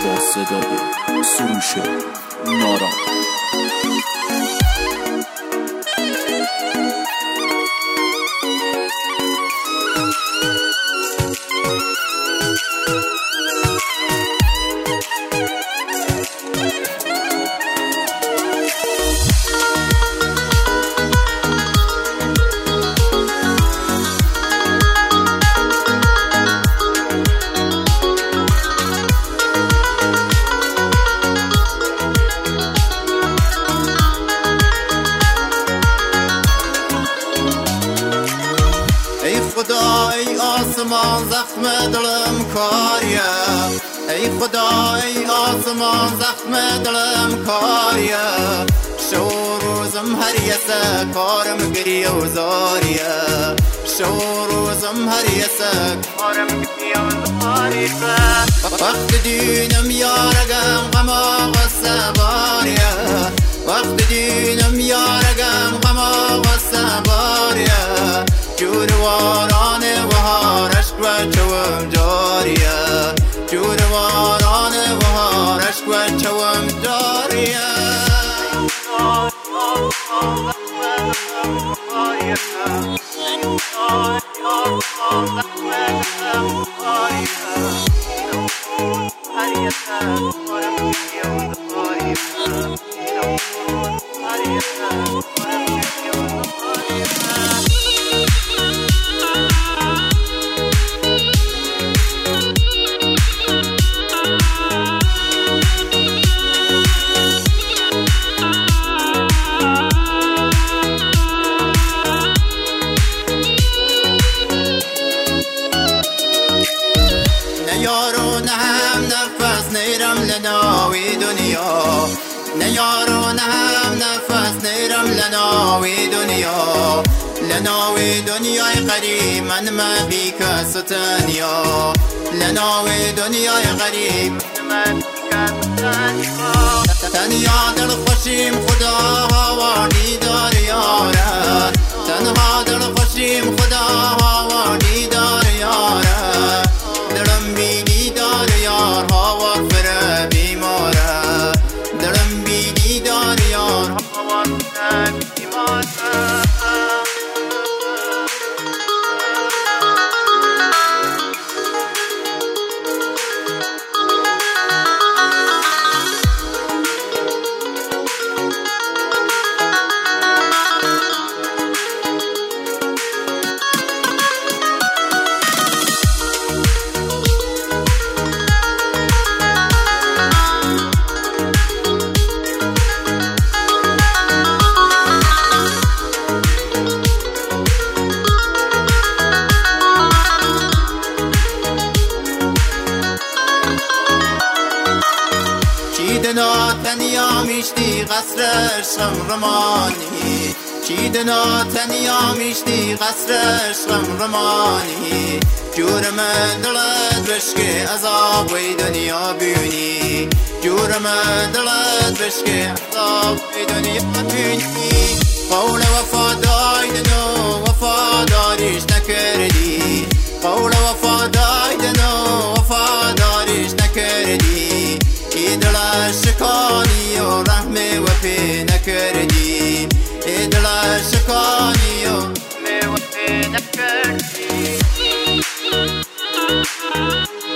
با صدای سروش نارا. ای آسمان زخم دلم کاریه، ای خدا ای آسمان زخم دلم کاریه، شو روزم هر یسه کارم گریه و زاریه، شو روزم هر یسه کارم گریه و زاریه. وقت دینم یارگم غما غصه باریه، وقت دینم یارگم غما غصه باریه، جورواران بهار عشق و چوم جاریه، جورواران بهار عشق و چوم جاریه. یارو نه هم نفس نیرم لناوی دنیا، نه یارو نه هم نفس نیرم لناوی دنیا، لناوی دنیای قریب من مبی کس تنیا، لناوی دنیای قریب من مبی کس تنیا. تنیا دل خوشیم خدا هاوانی دار یاره، تنها دل خوشیم خدا هاوانی دار یاره، دلم بیدی دار یار هاوار فره بیماره، دلم بیدی دار یار هاوار فره بیماره. چیدنا تنیا میشتی قصر عشقم رمانی، چیدنا تنیا میشتی قصر عشقم رمانی، جورم دلت بشکه عذاب وی دنیا بیونی، جورم دلت بشکه عذاب وی دنیا بیونی. قول وفاداریدن و وفاداریش نکردی، قول وفاداریدن و وفاداریش نکردی، دل شکانی و رحم و پی نکردی، دل شکانی و رحم و پی نکردی.